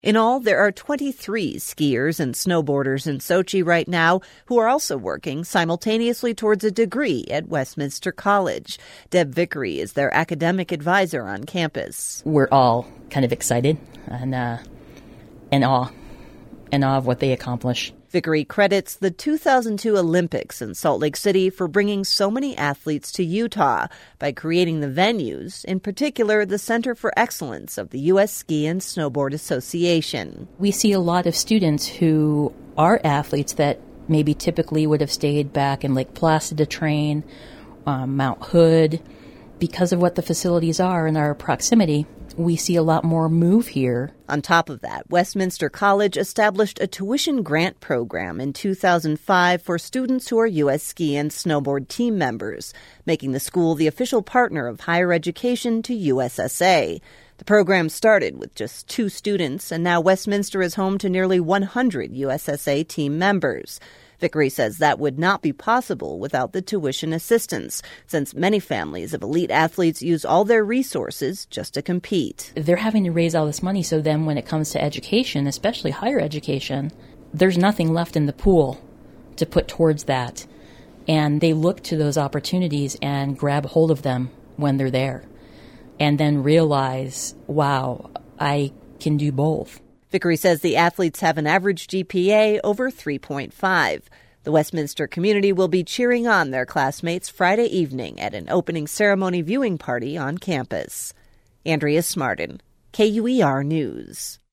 In all, there are 23 skiers and snowboarders in Sochi right now who are also working simultaneously towards a degree at Westminster College. Deb Vickery is their academic advisor on campus. We're all kind of excited and in awe of what they accomplish. Vickery credits the 2002 Olympics in Salt Lake City for bringing so many athletes to Utah by creating the venues, in particular the Center for Excellence of the U.S. Ski and Snowboard Association. We see a lot of students who are athletes that maybe typically would have stayed back in Lake Placid to train, Mount Hood. Because of what the facilities are in our proximity, we see a lot more move here. On top of that, Westminster College established a tuition grant program in 2005 for students who are U.S. Ski and Snowboard team members, making the school the official partner of higher education to USSA. The program started with just 2 students, and now Westminster is home to nearly 100 USSA team members. Vickery says that would not be possible without the tuition assistance, since many families of elite athletes use all their resources just to compete. They're having to raise all this money, so then when it comes to education, especially higher education, there's nothing left in the pool to put towards that. And they look to those opportunities and grab hold of them when they're there, and then realize, wow, I can do both. Vickery says the athletes have an average GPA over 3.5. The Westminster community will be cheering on their classmates Friday evening at an opening ceremony viewing party on campus. Andrea Smartin, KUER News.